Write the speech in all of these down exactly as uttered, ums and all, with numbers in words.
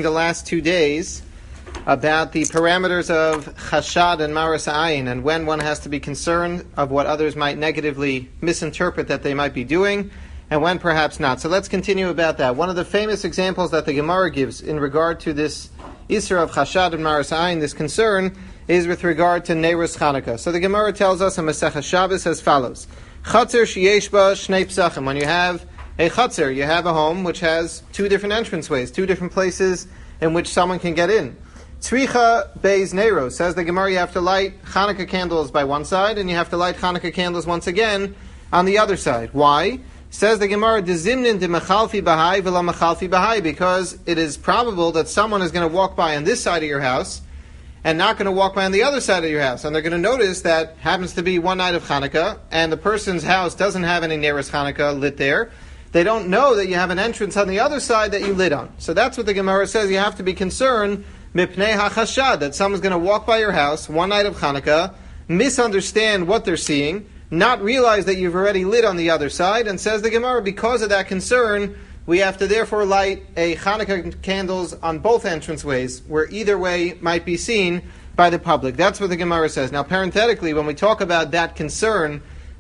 the last two days about the parameters of chashad and maras ha'ayin, and when one has to be concerned of what others might negatively misinterpret that they might be doing, and when perhaps not. So let's continue about that. One of the famous examples that the Gemara gives in regard to this Isra of chashad and maras ha'ayin, this concern, is with regard to Neiros Chanukah. So the Gemara tells us in Masechah Shabbos as follows: Chatzer sheyesh ba shnei psachim. When you have a chatzer, you have a home which has two different entranceways, two different places in which someone can get in. Tzricha beis neiros, says the Gemara, you have to light Chanukah candles by one side, and you have to light Chanukah candles once again on the other side. Why? Says the Gemara, Dezimnin de mechalfi bahai v'la mechalfi bahai, because it is probable that someone is going to walk by on this side of your house and not going to walk by on the other side of your house. And they're going to notice that happens to be one night of Chanukah, and the person's house doesn't have any Neiros Chanukah lit there. They don't know that you have an entrance on the other side that you lit on. So that's what the Gemara says. You have to be concerned, mipnei hachashad, that someone's going to walk by your house one night of Chanukah, misunderstand what they're seeing, not realize that you've already lit on the other side, and says the Gemara, because of that concern, we have to therefore light a Chanukah candles on both entranceways, where either way might be seen by the public. That's what the Gemara says. Now, parenthetically, when we talk about that concern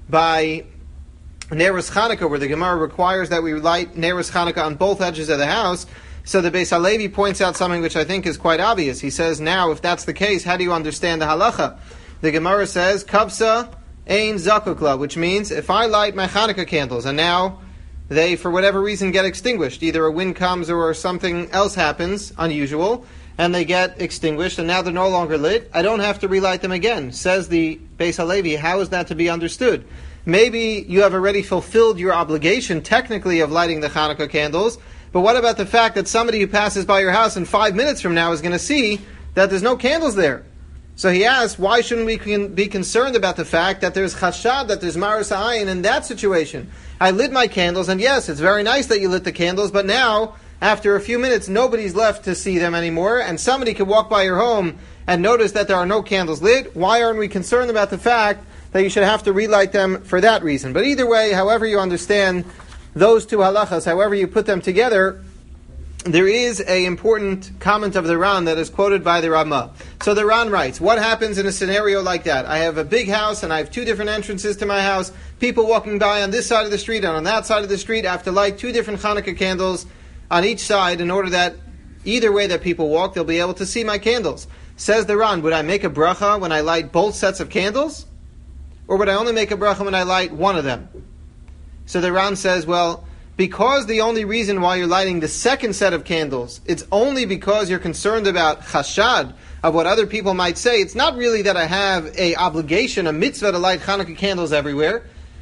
by Neiros Chanukah, where the Gemara requires that we light Neiros Chanukah on both edges of the house, so the Beis Halevi points out something which I think is quite obvious. He says, now, if that's the case, how do you understand the halacha? The Gemara says, Kabsa ein zakukla, which means if I light my Chanukah candles, and now they, for whatever reason, get extinguished. Either a wind comes or something else happens, unusual, and they get extinguished, and now they're no longer lit. I don't have to relight them again. Says the Beis Halevi, how is that to be understood? Maybe you have already fulfilled your obligation, technically, of lighting the Chanukah candles, but what about the fact that somebody who passes by your house in five minutes from now is going to see that there's no candles there? So he asks, why shouldn't we be concerned about the fact that there's chashad, that there's maras ha'ayin in that situation? I lit my candles, and yes, it's very nice that you lit the candles, but now, after a few minutes, nobody's left to see them anymore, and somebody could walk by your home and notice that there are no candles lit. Why aren't we concerned about the fact that you should have to relight them for that reason? But either way, however you understand those two halachas, however you put them together, there is an important comment of the Ran that is quoted by the Ramah. So the Ran writes, what happens in a scenario like that? I have a big house and I have two different entrances to my house. People walking by on this side of the street and on that side of the street. I have to light two different Chanukah candles on each side in order that either way that people walk, they'll be able to see my candles. Says the Ran, would I make a bracha when I light both sets of candles? Or would I only make a bracha when I light one of them? So the Ran says, well, because the only reason why you're lighting the second set of candles, it's only because you're concerned about chashad, of what other people might say. It's not really that I have a obligation, a mitzvah to light Chanukah candles everywhere.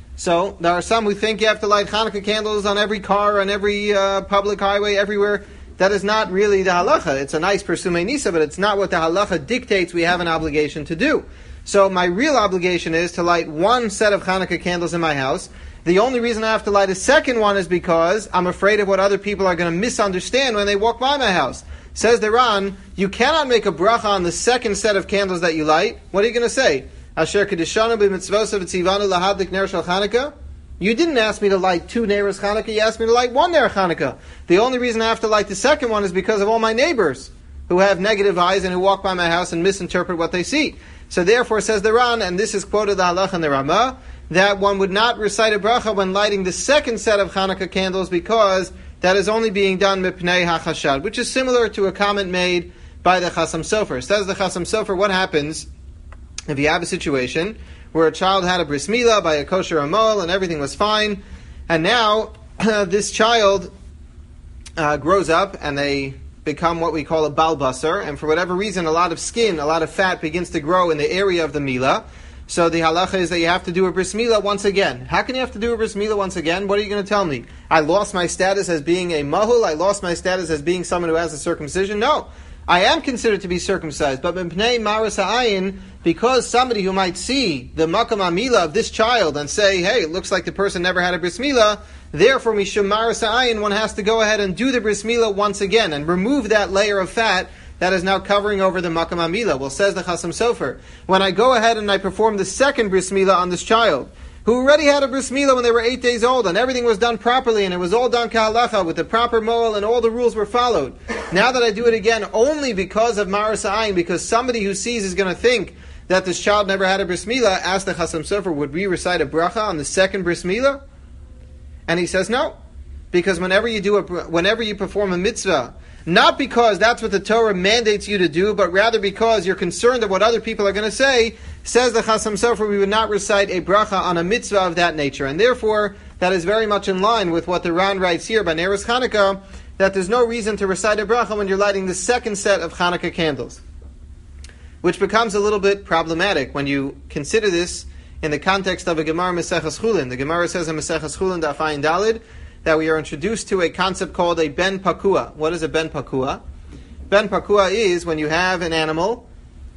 So there are some who think you have to light Chanukah candles on every car, on every uh, public highway, everywhere. That is not really the halacha. It's a nice persumei nisa, but it's not what the halacha dictates we have an obligation to do. So my real obligation is to light one set of Chanukah candles in my house. The only reason I have to light a second one is because I'm afraid of what other people are going to misunderstand when they walk by my house. Says the Ran, you cannot make a bracha on the second set of candles that you light. What are you going to say? Asher kedishanu b'mitzvosav v'tzivanu lahadlik ner shel Chanukah? You didn't ask me to light two Neiros Chanukah, you asked me to light one Ner Chanukah. The only reason I have to light the second one is because of all my neighbors who have negative eyes and who walk by my house and misinterpret what they see. So therefore, says the Ran, and this is quoted the halach and the Ramah, that one would not recite a bracha when lighting the second set of Chanukah candles because that is only being done mipnei hachashad, which is similar to a comment made by the Chasam Sofer. Says the Chasam Sofer, what happens if you have a situation where a child had a bris milah by a kosher amol and everything was fine, and now uh, this child uh, grows up and they become what we call a bal basar, and for whatever reason a lot of skin, a lot of fat begins to grow in the area of the milah. So the halacha is that you have to do a bris milah once again. How can you have to do a bris milah once again? What are you going to tell me? I lost my status as being a mahul? I lost my status as being someone who has a circumcision? No. I am considered to be circumcised, but b'pnei maras ha'ayin, because somebody who might see the makam ha'milah of this child and say, hey, it looks like the person never had a bris milah, therefore mishum maras ha'ayin, one has to go ahead and do the bris milah once again and remove that layer of fat that is now covering over the makam ha'milah. Well, says the Chasam Sofer, when I go ahead and I perform the second bris milah on this child, who already had a bris milah when they were eight days old, and everything was done properly, and it was all done ka'halacha, with the proper moel, and all the rules were followed. Now that I do it again, only because of maras ha'ayin, because somebody who sees is going to think that this child never had a bris milah, asked the Chasam Sofer, would we recite a bracha on the second bris milah? And he says no. Because whenever you do a, whenever you perform a mitzvah, not because that's what the Torah mandates you to do, but rather because you're concerned of what other people are going to say, says the Chasam Sofer, we would not recite a bracha on a mitzvah of that nature. And therefore, that is very much in line with what the Ran writes here by Neros Chanukah, that there's no reason to recite a bracha when you're lighting the second set of Chanukah candles. Which becomes a little bit problematic when you consider this in the context of a Gemara Maseches Chulin. The Gemara says in Maseches Chulin, Daf Ayin Dalid, that we are introduced to a concept called a ben pakua. What is a ben pakua? Ben pakua is when you have an animal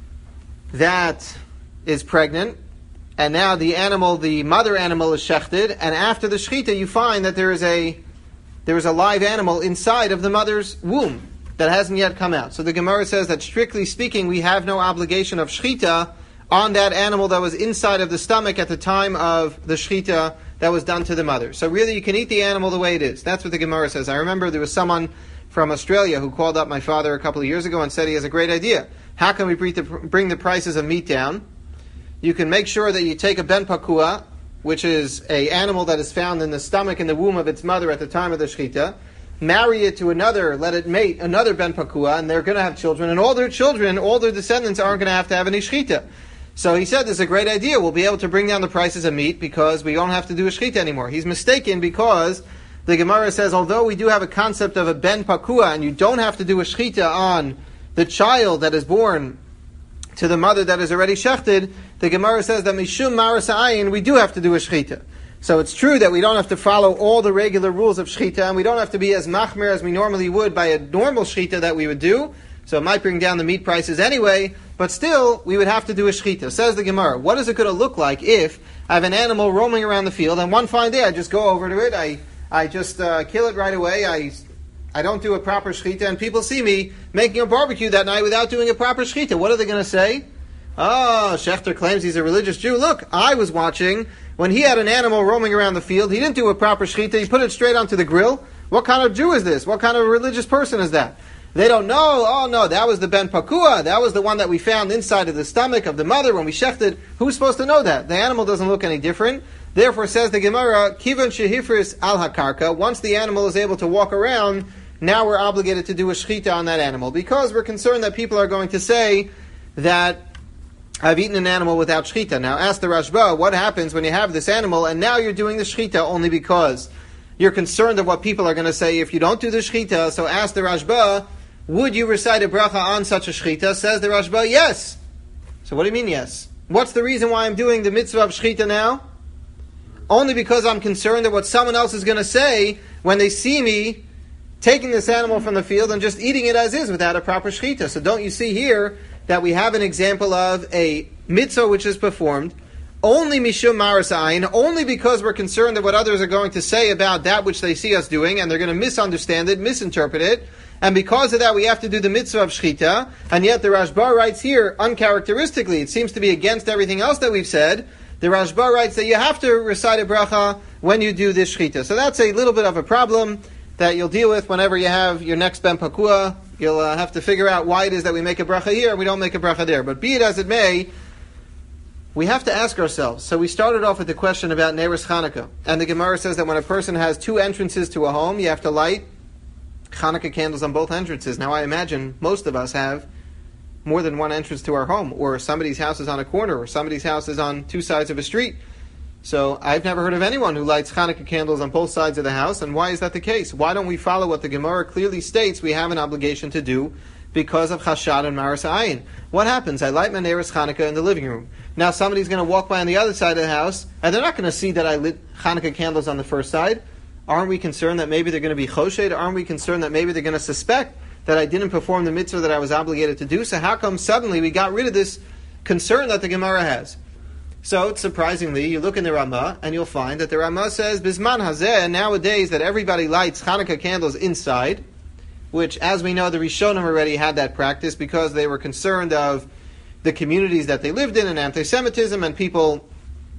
that is pregnant, and now the animal, the mother animal, is shechted, and after the shechita, you find that there is a there is a live animal inside of the mother's womb that hasn't yet come out. So the Gemara says that strictly speaking, we have no obligation of shechita on that animal that was inside of the stomach at the time of the shechita that was done to the mother. So really, you can eat the animal the way it is. That's what the Gemara says. I remember there was someone from Australia who called up my father a couple of years ago and said he has a great idea. How can we bring the prices of meat down? You can make sure that you take a ben pakua, which is an animal that is found in the stomach and the womb of its mother at the time of the shechita, marry it to another, let it mate another ben pakua, and they're going to have children, and all their children, all their descendants aren't going to have to have any shechita. So he said, this is a great idea. We'll be able to bring down the prices of meat because we don't have to do a shechita anymore. He's mistaken because the Gemara says, although we do have a concept of a ben pakua, and you don't have to do a shechita on the child that is born to the mother that is already shechted, the Gemara says that mishum maras ha'ayin, we do have to do a shechita. So it's true that we don't have to follow all the regular rules of shechita, and we don't have to be as machmir as we normally would by a normal shechita that we would do. So it might bring down the meat prices anyway, but still, we would have to do a shechita. Says the Gemara, what is it going to look like if I have an animal roaming around the field, and one fine day I just go over to it, I I just uh, kill it right away, I I don't do a proper shechita, and people see me making a barbecue that night without doing a proper shechita. What are they going to say? Oh, Schechter claims he's a religious Jew. Look, I was watching when he had an animal roaming around the field. He didn't do a proper shechita. He put it straight onto the grill. What kind of Jew is this? What kind of religious person is that? They don't know. Oh no, that was the ben pakua. That was the one that we found inside of the stomach of the mother when we shechted. Who's supposed to know that? The animal doesn't look any different. Therefore, says the Gemara, Kivan shehifris al hakarka. Once the animal is able to walk around, now we're obligated to do a shechita on that animal because we're concerned that people are going to say that I've eaten an animal without shechita. Now, ask the Rashba, what happens when you have this animal and now you're doing the shechita only because you're concerned of what people are going to say if you don't do the shechita? So ask the Rashba, would you recite a bracha on such a shechita? Says the Rashba, yes. So what do you mean yes? What's the reason why I'm doing the mitzvah of shechita now? Only because I'm concerned of what someone else is going to say when they see me taking this animal from the field and just eating it as is without a proper shechita. So don't you see here that we have an example of a mitzvah which is performed only mishum maras ha'ayin, only because we're concerned of what others are going to say about that which they see us doing, and they're going to misunderstand it, misinterpret it, and because of that we have to do the mitzvah of shechita, and yet the Rashba writes here, uncharacteristically, it seems to be against everything else that we've said, the Rashba writes that you have to recite a bracha when you do this shechita. So that's a little bit of a problem that you'll deal with whenever you have your next ben pakua. You'll uh, have to figure out why it is that we make a bracha here and we don't make a bracha there. But be it as it may, we have to ask ourselves. So we started off with the question about Neiros Chanukah. And the Gemara says that when a person has two entrances to a home, you have to light Chanukah candles on both entrances. Now I imagine most of us have more than one entrance to our home, or somebody's house is on a corner, or somebody's house is on two sides of a street. So I've never heard of anyone who lights Chanukah candles on both sides of the house. And why is that the case? Why don't we follow what the Gemara clearly states we have an obligation to do because of Chashad and Maras Ha'ayin? What happens? I light my Neiros Chanukah in the living room. Now somebody's going to walk by on the other side of the house, and they're not going to see that I lit Chanukah candles on the first side. Aren't we concerned that maybe they're going to be choshed? Aren't we concerned that maybe they're going to suspect that I didn't perform the mitzvah that I was obligated to do? So how come suddenly we got rid of this concern that the Gemara has? So, surprisingly, you look in the Ramah, and you'll find that the Ramah says, Bisman Hazeh, nowadays that everybody lights Chanukah candles inside, which, as we know, the Rishonim already had that practice because they were concerned of the communities that they lived in and anti-Semitism and people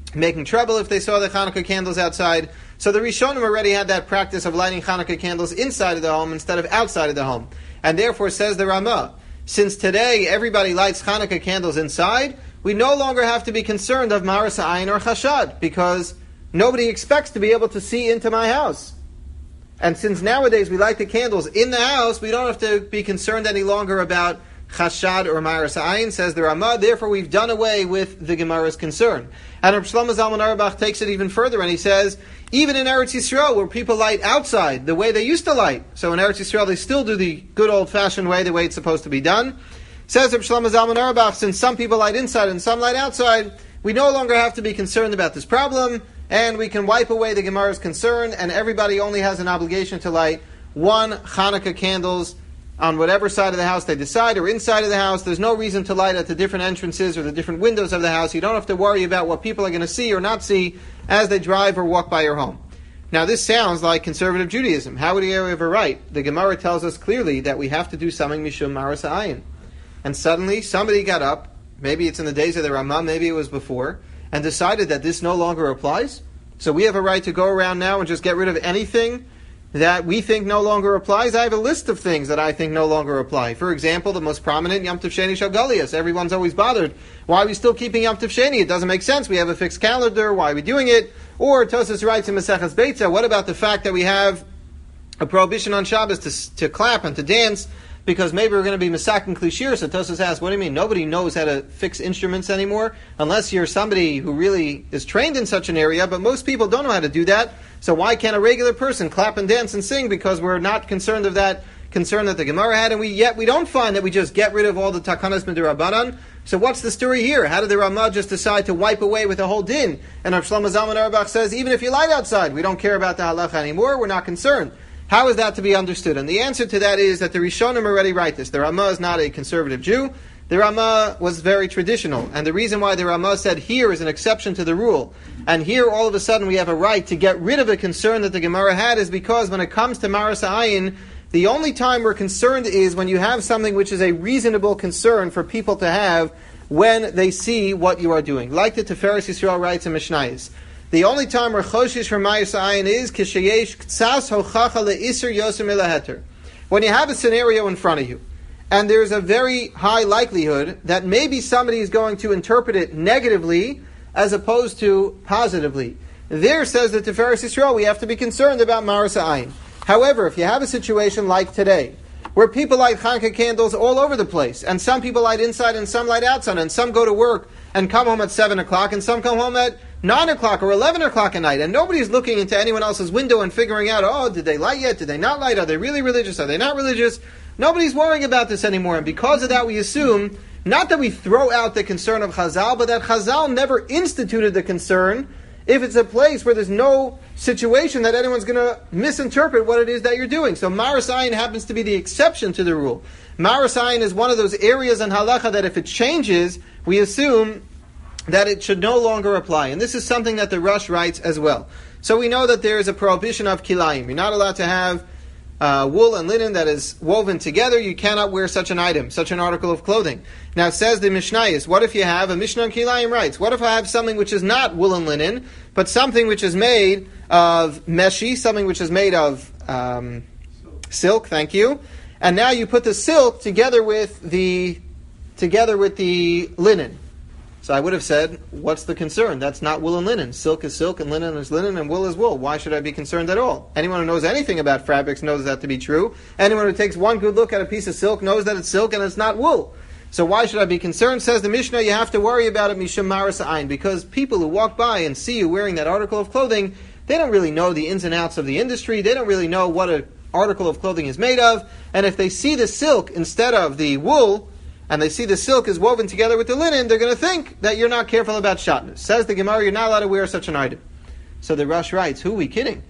making trouble if they saw the Hanukkah candles outside. So the Rishonim already had that practice of lighting Hanukkah candles inside of the home instead of outside of the home. And therefore, says the Ramah, since today everybody lights Hanukkah candles inside, we no longer have to be concerned of Maras Ayin or Chashad, because nobody expects to be able to see into my house. And since nowadays we light the candles in the house, we don't have to be concerned any longer about Chashad or Maras Ayin, says the Ramah. Therefore, we've done away with the Gemara's concern. And Reb Shlomo Zalman Auerbach takes it even further, and he says, even in Eretz Yisrael, where people light outside the way they used to light, so in Eretz Yisrael they still do the good old-fashioned way, the way it's supposed to be done. Says Reb Shlomo Zalman Auerbach, since some people light inside and some light outside, we no longer have to be concerned about this problem, and we can wipe away the Gemara's concern, and everybody only has an obligation to light one Hanukkah candles on whatever side of the house they decide, or inside of the house. There's no reason to light at the different entrances or the different windows of the house. You don't have to worry about what people are going to see or not see as they drive or walk by your home. Now, this sounds like conservative Judaism. How would he ever write? The Gemara tells us clearly that we have to do something mishum maras ayin. And suddenly, somebody got up, maybe it's in the days of the Ramah, maybe it was before, and decided that this no longer applies. So we have a right to go around now and just get rid of anything that we think no longer applies. I have a list of things that I think no longer apply. For example, the most prominent, Yom Tov Sheni Shel Galias. Everyone's always bothered. Why are we still keeping Yom Tov Sheni? It doesn't make sense. We have a fixed calendar. Why are we doing it? Or Tosas writes in Maseches Beitza, what about the fact that we have a prohibition on Shabbos to, to clap and to dance? Because maybe we're going to be Masak and Klishir. So Tosas asks, what do you mean? Nobody knows how to fix instruments anymore, unless you're somebody who really is trained in such an area, but most people don't know how to do that. So why can't a regular person clap and dance and sing? Because we're not concerned of that concern that the Gemara had, and we yet we don't find that we just get rid of all the takanas midrabanan. So what's the story here? How did the Ramah just decide to wipe away with the whole din? And Rav Shlomo Zalman Auerbach says, even if you light outside, we don't care about the halacha anymore, we're not concerned. How is that to be understood? And the answer to that is that the Rishonim already write this. The Ramah is not a conservative Jew. The Ramah was very traditional. And the reason why the Ramah said here is an exception to the rule, and here all of a sudden we have a right to get rid of a concern that the Gemara had, is because when it comes to Maras Ayin, the only time we're concerned is when you have something which is a reasonable concern for people to have when they see what you are doing. Like the Tiferes Yisrael writes in Mishnayos. The only time we're choshish from Maras Ayin is kishayesh ktsas hochacha le'isur yosem ilaheter. When you have a scenario in front of you, and there's a very high likelihood that maybe somebody is going to interpret it negatively as opposed to positively. There, says the Tiferes Yisrael, we have to be concerned about Maras Ayin. However, if you have a situation like today, where people light Hanukkah candles all over the place, and some people light inside and some light outside, and some go to work and come home at seven o'clock, and some come home at nine o'clock or eleven o'clock at night, and nobody's looking into anyone else's window and figuring out, oh, did they light yet? Did they not light? Are they really religious? Are they not religious? Nobody's worrying about this anymore, and because of that we assume, not that we throw out the concern of Chazal, but that Chazal never instituted the concern if it's a place where there's no situation that anyone's going to misinterpret what it is that you're doing. So Maras Ayin happens to be the exception to the rule. Maras Ayin is one of those areas in halacha that if it changes, we assume that it should no longer apply. And this is something that the Rush writes as well. So we know that there is a prohibition of kilayim. You're not allowed to have uh, wool and linen that is woven together. You cannot wear such an item, such an article of clothing. Now it says the Mishnayos, what if you have, a Mishnah on kilayim writes, what if I have something which is not wool and linen, but something which is made of meshi, something which is made of um, silk, thank you, and now you put the silk together with the together with the linen. So I would have said, what's the concern? That's not wool and linen. Silk is silk, and linen is linen, and wool is wool. Why should I be concerned at all? Anyone who knows anything about fabrics knows that to be true. Anyone who takes one good look at a piece of silk knows that it's silk and it's not wool. So why should I be concerned? Says the Mishnah, you have to worry about it, mishum maras ayin, because people who walk by and see you wearing that article of clothing, they don't really know the ins and outs of the industry. They don't really know what an article of clothing is made of. And if they see the silk instead of the wool, and they see the silk is woven together with the linen, they're going to think that you're not careful about shatnez. Says the Gemara, you're not allowed to wear such an item. So the Rush writes, who are we kidding?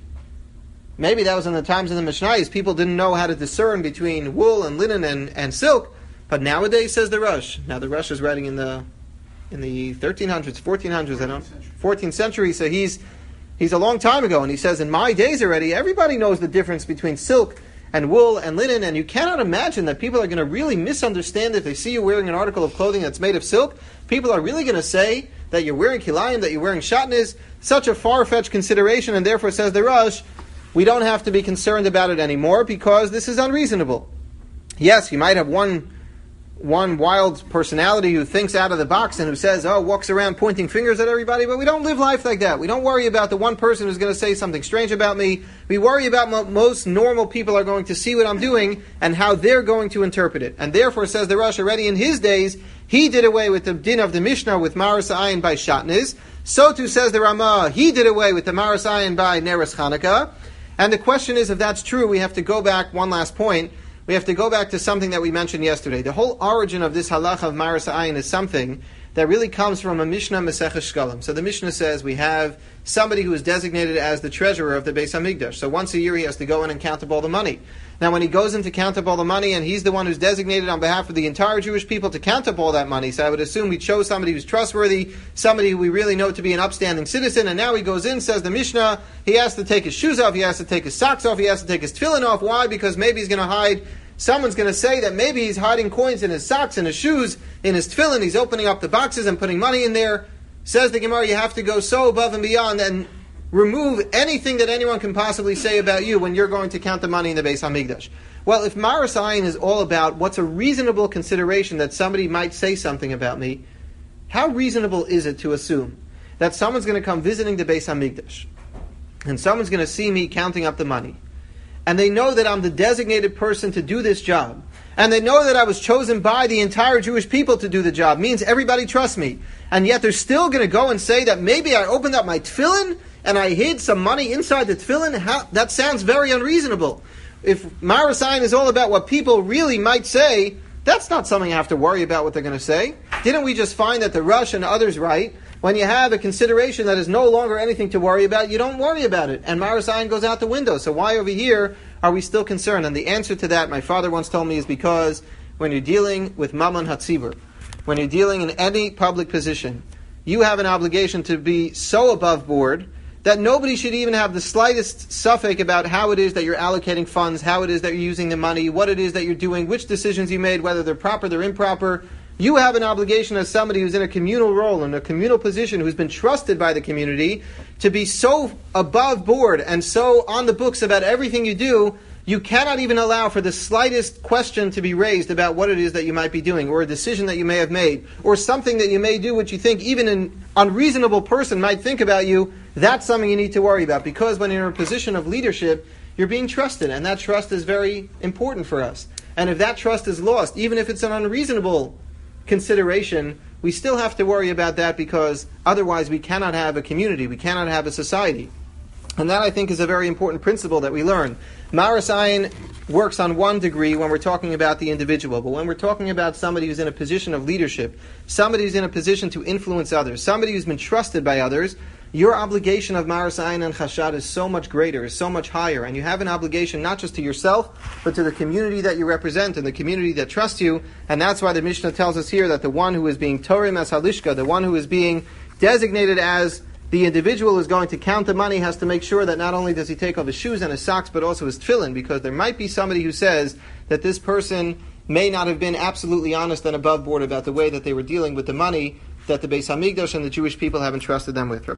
Maybe that was in the times of the Mishnayos. People didn't know how to discern between wool and linen and, and silk. But nowadays, says the Rush. Now the Rush is writing in the in the thirteen hundreds, fourteen hundreds, I don't know, fourteenth century. So he's he's a long time ago, and he says, in my days already, everybody knows the difference between silk and wool and linen, and you cannot imagine that people are going to really misunderstand if they see you wearing an article of clothing that's made of silk. People are really going to say that you're wearing kilayim, that you're wearing shatnez. Such a far-fetched consideration, and therefore, says the Rosh, we don't have to be concerned about it anymore because this is unreasonable. Yes, you might have one one wild personality who thinks out of the box and who says, oh, walks around pointing fingers at everybody, but we don't live life like that. We don't worry about the one person who's going to say something strange about me. We worry about mo- most normal people are going to see what I'm doing and how they're going to interpret it. And therefore, says the Rosh, already in his days, he did away with the din of the Mishnah with Maras Ayin by Shatnez. So too says the Ramah, he did away with the Maras Ayin by Neres Chanukah. And the question is, if that's true, we have to go back, one last point, we have to go back to something that we mentioned yesterday. The whole origin of this halacha of Maras Ayin is something that really comes from a Mishnah Maseches Shkalim. So the Mishnah says we have somebody who is designated as the treasurer of the Beis HaMikdash. So once a year he has to go in and count up all the money. Now when he goes in to count up all the money, and he's the one who's designated on behalf of the entire Jewish people to count up all that money, so I would assume we chose somebody who's trustworthy, somebody who we really know to be an upstanding citizen, and now he goes in, says the Mishnah, he has to take his shoes off, he has to take his socks off, he has to take his tefillin off. Why? Because maybe he's going to hide, someone's going to say that maybe he's hiding coins in his socks, in his shoes, in his tefillin, he's opening up the boxes and putting money in there. Says the Gemara, you have to go so above and beyond and remove anything that anyone can possibly say about you when you're going to count the money in the Beis HaMikdash. Well, if Maras Ayin is all about what's a reasonable consideration that somebody might say something about me, how reasonable is it to assume that someone's going to come visiting the Beis HaMikdash and someone's going to see me counting up the money, and they know that I'm the designated person to do this job, and they know that I was chosen by the entire Jewish people to do the job, means everybody trusts me, and yet they're still going to go and say that maybe I opened up my tefillin and I hid some money inside the tefillin? How, that sounds very unreasonable. If Maras Ayin is all about what people really might say, that's not something I have to worry about what they're going to say. Didn't we just find that the Rosh and others write, when you have a consideration that is no longer anything to worry about, you don't worry about it, and Maras Ayin goes out the window. So why over here are we still concerned? And the answer to that, my father once told me, is because when you're dealing with Mammon Hatzibur, when you're dealing in any public position, you have an obligation to be so above board that nobody should even have the slightest suffix about how it is that you're allocating funds, how it is that you're using the money, what it is that you're doing, which decisions you made, whether they're proper, they're improper. You have an obligation as somebody who's in a communal role, in a communal position, who's been trusted by the community, to be so above board and so on the books about everything you do, you cannot even allow for the slightest question to be raised about what it is that you might be doing, or a decision that you may have made, or something that you may do which you think even an unreasonable person might think about you. That's something you need to worry about, because when you're in a position of leadership, you're being trusted, and that trust is very important for us. And if that trust is lost, even if it's an unreasonable consideration, we still have to worry about that, because otherwise we cannot have a community, we cannot have a society. And that, I think, is a very important principle that we learn. Maras Ayin works on one degree when we're talking about the individual, but when we're talking about somebody who's in a position of leadership, somebody who's in a position to influence others, somebody who's been trusted by others, your obligation of Maras Ayin and Chashad is so much greater, is so much higher, and you have an obligation not just to yourself, but to the community that you represent and the community that trusts you. And that's why the Mishnah tells us here that the one who is being Torim as Halishka, the one who is being designated as the individual who is going to count the money, has to make sure that not only does he take off his shoes and his socks, but also his tefillin, because there might be somebody who says that this person may not have been absolutely honest and above board about the way that they were dealing with the money that the Beis HaMikdash and the Jewish people have entrusted them with.